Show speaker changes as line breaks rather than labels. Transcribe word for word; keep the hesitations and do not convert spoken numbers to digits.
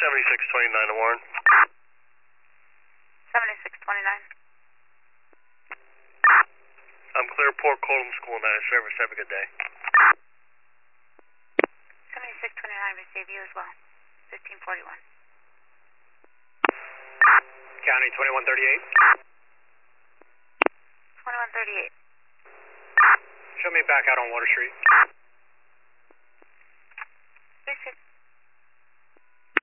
seventy-six twenty-nine to Warren.
seventy-six twenty-nine.
I'm clear Port Colum School nine service. Have a good day.
seventy-six twenty-nine, receive you as well. fifteen forty-one.
County twenty-one thirty-eight.
twenty-one thirty-eight.
Show me back out on Water Street.
Receive.